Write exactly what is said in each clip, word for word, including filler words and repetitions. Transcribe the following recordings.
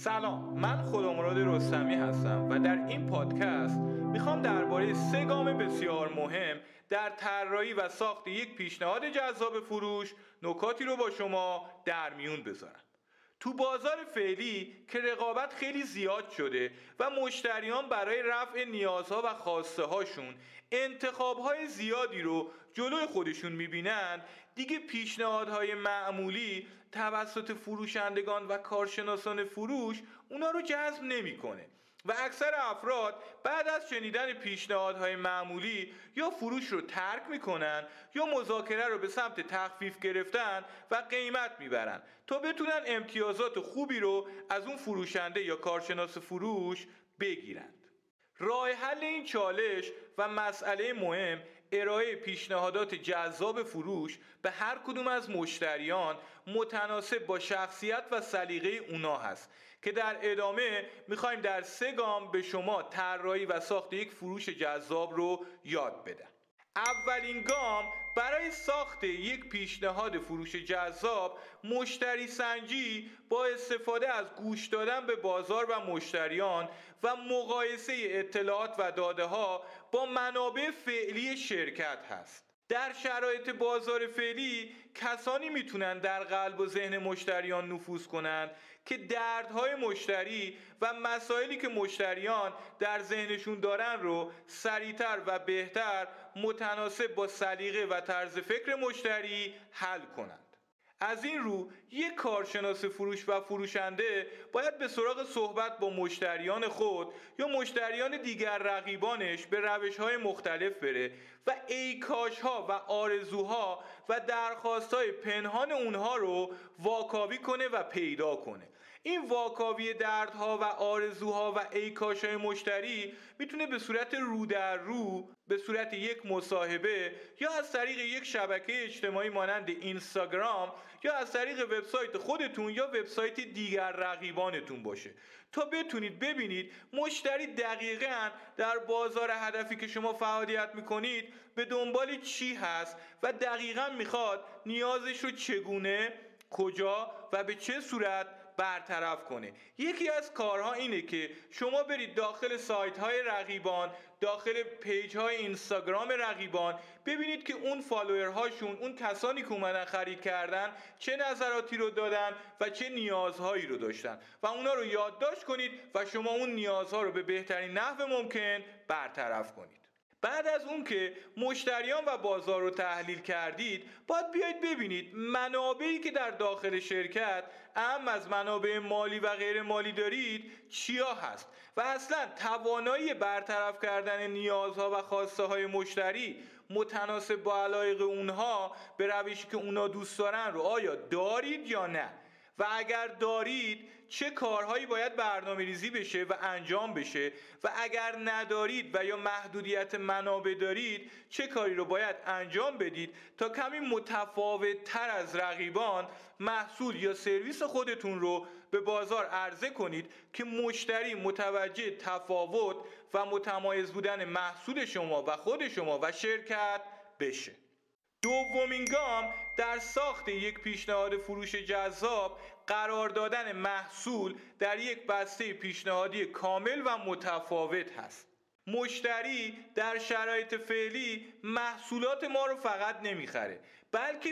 سلام، من خدامراد رستمی هستم و در این پادکست میخوام درباره سه گام بسیار مهم در طراحی و ساخت یک پیشنهاد جذاب فروش نکاتی رو با شما در میون بذارم. تو بازار فعلی که رقابت خیلی زیاد شده و مشتریان برای رفع نیازها و خواسته هاشون انتخابهای زیادی رو جلوی خودشون میبینن، دیگه پیشنهادهای معمولی توسط فروشندگان و کارشناسان فروش اونا رو جذب نمیکنه و اکثر افراد بعد از شنیدن پیشنهادهای معمولی یا فروش رو ترک میکنن یا مذاکره رو به سمت تخفیف گرفتن و قیمت میبرن تا بتونن امتیازات خوبی رو از اون فروشنده یا کارشناس فروش بگیرند. راه حل این چالش و مسئله مهم ارائه پیشنهادات جذاب فروش به هر کدوم از مشتریان متناسب با شخصیت و سلیقه اونا هست که در ادامه میخوایم در سه گام به شما طراحی و ساخت یک فروش جذاب رو یاد بدم. اولین گام برای ساخت یک پیشنهاد فروش جذاب مشتری سنجی با استفاده از گوش دادن به بازار و مشتریان و مقایسه اطلاعات و داده ها با منابع فعلی شرکت هست. در شرایط بازار فعلی کسانی میتونن در قلب و ذهن مشتریان نفوذ کنند که دردهای مشتری و مسائلی که مشتریان در ذهنشون دارن رو سریعتر و بهتر متناسب با سلیقه و طرز فکر مشتری حل کنند. از این رو یک کارشناس فروش و فروشنده باید به سراغ صحبت با مشتریان خود یا مشتریان دیگر رقیبانش به روش‌های مختلف بره و ایکاش‌ها و آرزوها و درخواست‌های پنهان اونها رو واکاوی کنه و پیدا کنه. این واکاوی دردها و آرزوها و ایکاش‌های مشتری میتونه به صورت رو در رو، به صورت یک مصاحبه یا از طریق یک شبکه اجتماعی مانند اینستاگرام یا از طریق وبسایت خودتون یا وبسایت دیگر رقیبانتون باشه تا بتونید ببینید مشتری دقیقاً در بازار هدفی که شما فعالیت میکنید به دنبال چی هست و دقیقاً میخواد نیازش رو چگونه، کجا و به چه صورت برطرف کنه. یکی از کارها اینه که شما برید داخل سایت های رقیبان، داخل پیج های اینستاگرام رقیبان، ببینید که اون فالوور هاشون، اون کسانی که اومدن خرید کردن چه نظراتی رو دادن و چه نیازهایی رو داشتن و اونا رو یادداشت کنید و شما اون نیازها رو به بهترین نحو ممکن برطرف کنید. بعد از اون که مشتریان و بازار رو تحلیل کردید، باید بیایید ببینید منابعی که در داخل شرکت اهم از منابع مالی و غیر مالی دارید چیا هست و اصلا توانایی برطرف کردن نیازها و خواسته های مشتری متناسب با علایق اونها به روشی که اونا دوست دارن رو آیا دارید یا نه، و اگر دارید چه کارهایی باید برنامه ریزی بشه و انجام بشه و اگر ندارید و یا محدودیت منابع دارید چه کاری رو باید انجام بدید تا کمی متفاوت تر از رقیبان محصول یا سرویس خودتون رو به بازار عرضه کنید که مشتری متوجه تفاوت و متمایز بودن محصول شما و خود شما و شرکت بشه. دومین گام در ساخت یک پیشنهاد فروش جذاب قرار دادن محصول در یک بسته پیشنهادی کامل و متفاوت هست. مشتری در شرایط فعلی محصولات ما رو فقط نمیخره بلکه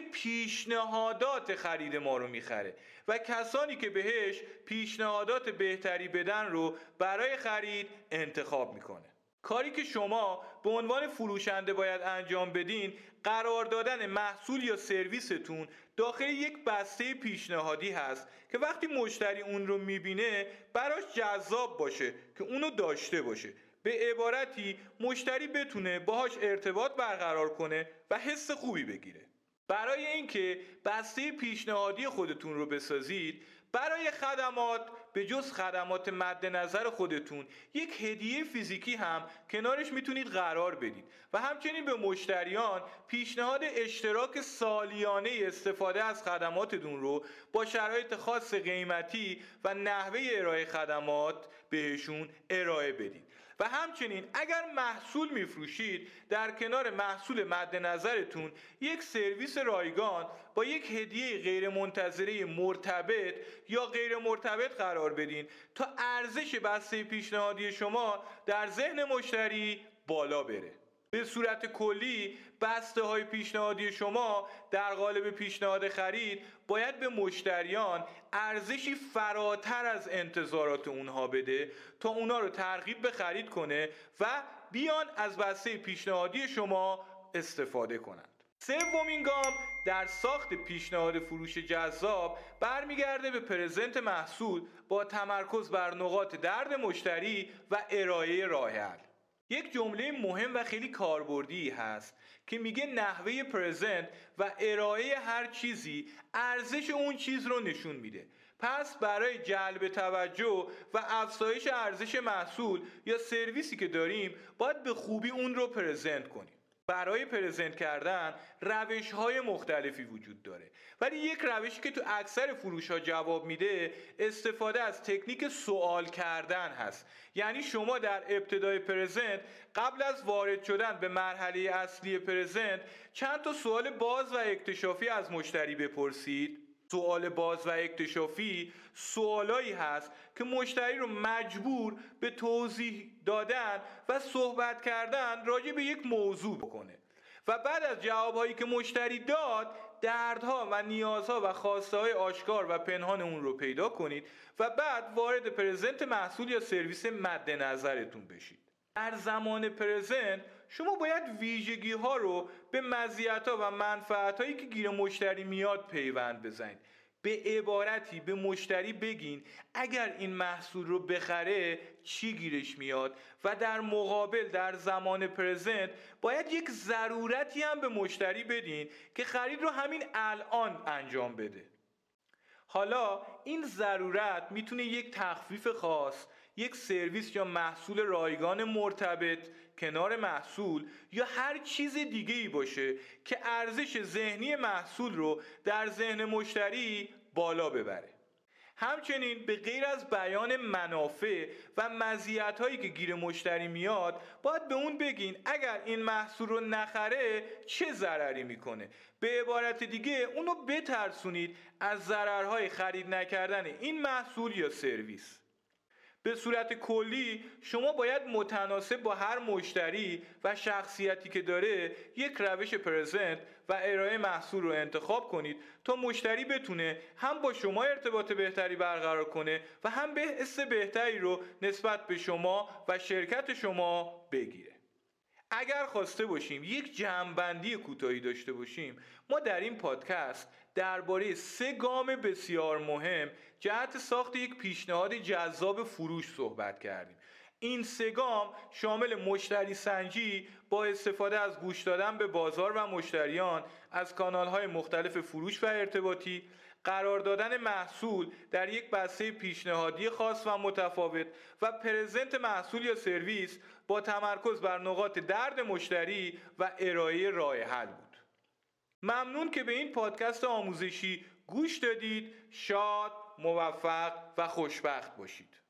پیشنهادات خرید ما رو میخره و کسانی که بهش پیشنهادات بهتری بدن رو برای خرید انتخاب میکنه. کاری که شما به عنوان فروشنده باید انجام بدین قرار دادن محصول یا سرویستون داخل یک بسته پیشنهادی هست که وقتی مشتری اون رو میبینه براش جذاب باشه که اونو داشته باشه. به عبارتی مشتری بتونه باهاش ارتباط برقرار کنه و حس خوبی بگیره. برای اینکه بسته پیشنهادی خودتون رو بسازید، برای خدمات به جز خدمات مد نظر خودتون یک هدیه فیزیکی هم کنارش میتونید قرار بدید و همچنین به مشتریان پیشنهاد اشتراک سالیانه استفاده از خدماتتون رو با شرایط خاص قیمتی و نحوه ارائه خدمات بهشون ارائه بدید. و همچنین اگر محصول میفروشید در کنار محصول مد نظرتون یک سرویس رایگان با یک هدیه غیر منتظره مرتبط یا غیر مرتبط قرار بدین تا ارزش بسته پیشنهادی شما در ذهن مشتری بالا بره. به صورت کلی بسته های پیشنهادی شما در قالب پیشنهاد خرید باید به مشتریان ارزشی فراتر از انتظارات اونها بده تا اونا رو ترغیب به خرید کنه و بیان از بسته پیشنهادی شما استفاده کنند. سومین گام در ساخت پیشنهاد فروش جذاب برمیگرده به پرزنت محصول با تمرکز بر نقاط درد مشتری و ارائه راه حل. یک جمله مهم و خیلی کاربردی هست که میگه نحوه پرزنت و ارائه هر چیزی ارزش اون چیز رو نشون میده. پس برای جلب توجه و افزایش ارزش محصول یا سرویسی که داریم باید به خوبی اون رو پرزنت کنیم. برای پرزنت کردن روش‌های مختلفی وجود داره، ولی یک روشی که تو اکثر فروش‌ها جواب میده استفاده از تکنیک سوال کردن هست. یعنی شما در ابتدای پرزنت قبل از وارد شدن به مرحله اصلی پرزنت چند تا سوال باز و اکتشافی از مشتری بپرسید. سوال باز و اکتشافی سوالایی هست که مشتری رو مجبور به توضیح دادن و صحبت کردن راجع به یک موضوع بکنه و بعد از جوابهایی که مشتری داد دردها و نیازها و خواسته‌های آشکار و پنهان اون رو پیدا کنید و بعد وارد پرزنت محصول یا سرویس مد نظرتون بشید. در زمان پرزنت شما باید ویژگی ها رو به مزیت ها و منفعت هایی که گیر مشتری میاد پیوند بزنید. به عبارتی به مشتری بگین اگر این محصول رو بخره چی گیرش میاد و در مقابل در زمان پرزنت باید یک ضرورتی هم به مشتری بدین که خرید رو همین الان انجام بده. حالا این ضرورت میتونه یک تخفیف خاص، یک سرویس یا محصول رایگان مرتبط کنار محصول یا هر چیز دیگه ای باشه که ارزش ذهنی محصول رو در ذهن مشتری بالا ببره. همچنین به غیر از بیان منافع و مزیت‌هایی که گیر مشتری میاد باید به اون بگین اگر این محصول رو نخره چه ضرری میکنه. به عبارت دیگه اونو بترسونید از ضررهای خرید نکردن این محصول یا سرویس. به صورت کلی شما باید متناسب با هر مشتری و شخصیتی که داره یک روش پرزنت و ارائه محصول رو انتخاب کنید تا مشتری بتونه هم با شما ارتباط بهتری برقرار کنه و هم به حس بهتری رو نسبت به شما و شرکت شما بگیره. اگر خواسته باشیم یک جمع‌بندی کوتاهی داشته باشیم، ما در این پادکست درباره سه گام بسیار مهم جهت ساخت یک پیشنهاد جذاب فروش صحبت کردیم. این سه گام شامل مشتری سنجی با استفاده از گوش دادن به بازار و مشتریان از کانال‌های مختلف فروش و ارتباطی، قرار دادن محصول در یک بسته پیشنهادی خاص و متفاوت و پرزنت محصول یا سرویس با تمرکز بر نقاط درد مشتری و ارائه راه حل بود. ممنون که به این پادکست آموزشی گوش دادید. شاد، موفق و خوشبخت باشید.